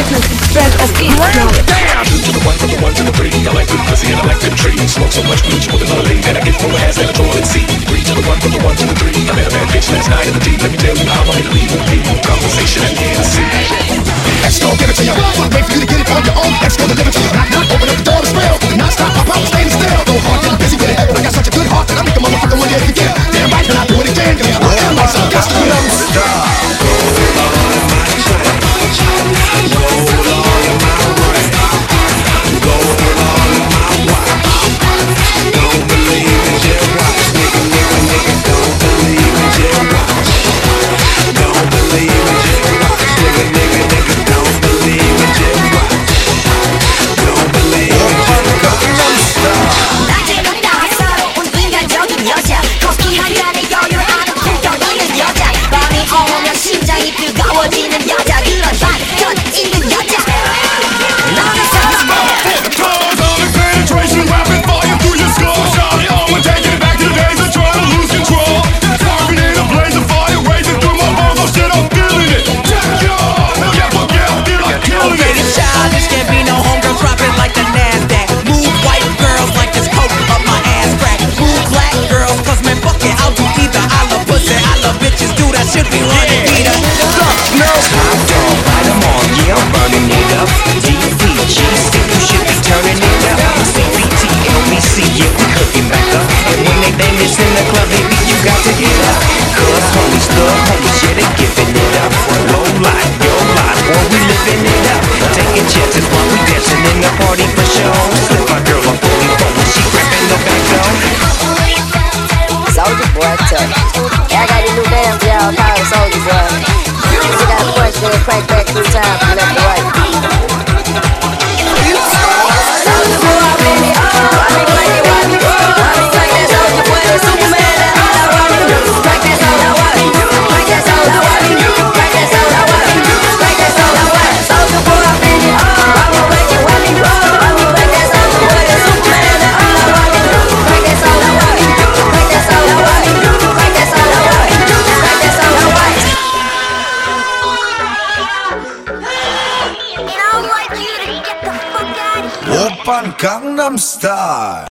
business is spread of knowledge. To the one, from the one to the three. I like good pussy and I like good trees. Smoke so much weed with another lady that I get more ass than a toilet seat. Three to the one, from the one to the three. I met a bad bitch last night in the deep. Let me tell you how I made a leave with people. Conversation and Hennessy. Let's go give it to you. Wait for you to get it on your own. Let's go deliver to you. Knock, open up the door to spell. Non-stop, pop out, standing still. Go hard, get busy with it. I got such a good heart that I make a motherfucker want to again. Damn right, then I do it again. Yeah, I am myself. Got to do I got these new bands, y'all, called Soulja Boy. You got a punch, then crank back 3 times from left to right. Soulja Boy, I made it all. I be cranking what me. Crank that Soulja Boy, the Superman, that all I want me. Crank that Soulja Boy, crank that Soulja Boy, crank that Soulja Boy, crank that Soulja Boy. Soulja Boy, I made it all. I be cranking what me. I be crank that Soulja Boy, the Superman, that all I want me. Crank that Soulja Boy, crank that Soulja Boy. Gangnam Style.